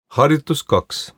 Harjutus 2.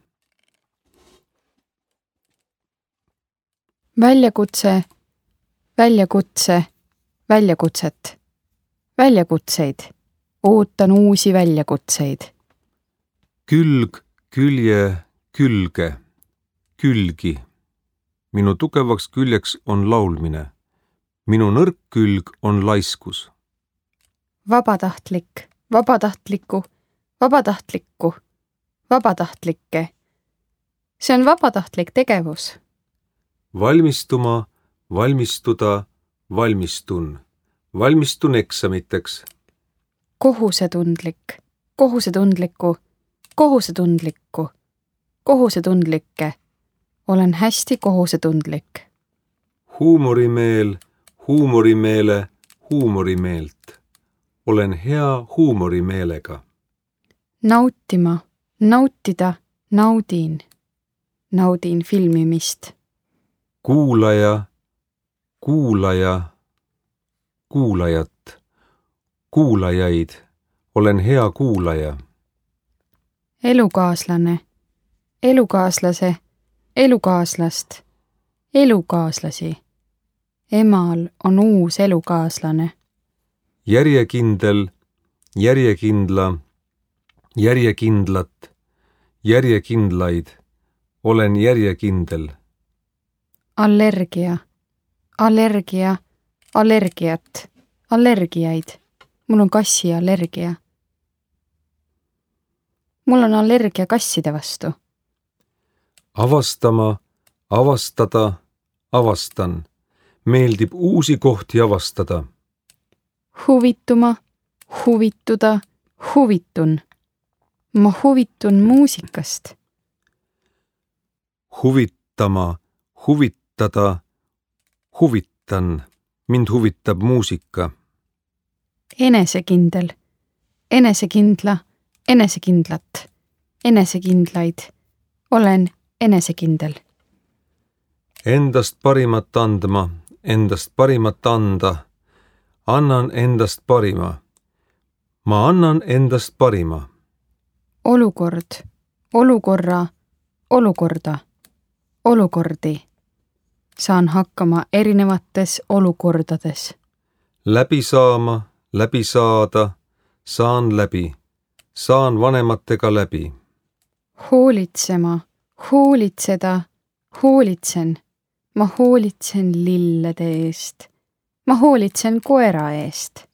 Väljakutse, väljakutse, väljakutset. Väljakutseid. Ootan uusi väljakutseid. Külg, külje, külge, külgi. Minu tugevaks küljeks on laulmine. Minu nõrk külg on laiskus. Vabatahtlik, vabatahtliku, vabatahtlikku, vabatahtlikke. See on vabatahtlik tegevus. Valmistuma, valmistuda, valmistun. Valmistun eksamiteks. Kohusetundlik, kohusetundliku, kohusetundlikku, kohusetundlikke. Olen hästi kohusetundlik. Huumorimeel, huumorimeele, huumorimeelt. Olen hea huumorimeelega. Nautima, nautida, naudin. Naudin filmimist. Kuulaja, kuulaja, kuulajat, kuulajaid. Olen hea kuulaja. Elukaaslane, elukaaslase, elukaaslast, elukaaslasi. Emal on uus elukaaslane. Järjekindel, järjekindla, järjekindlat, järjekindlaid. Olen järjekindel. Allergia, allergia, allergiat, allergiaid. Mul on kassi allergia. Mul on allergia kasside vastu. Avastama, avastada, avastan. Meeldib uusi kohti avastada. Huvituma, huvituda, huvitun. Ma huvitun muusikast. Huvitama, huvitada, huvitan. Mind huvitab muusika. Enesekindel, enesekindla, enesekindlat, enesekindlaid. Olen enesekindel. Endast parimat andma, endast parimat anda. Annan endast parima. Ma annan endast parima. Olukord, olukorra, olukorda, olukordi. Saan hakkama erinevates olukordades. Läbi saama, läbi saada, saan läbi. Saan vanematega läbi. Hoolitsema, hoolitseda, hoolitsen. Ma hoolitsen lillede eest. Ma hoolitsen koera eest.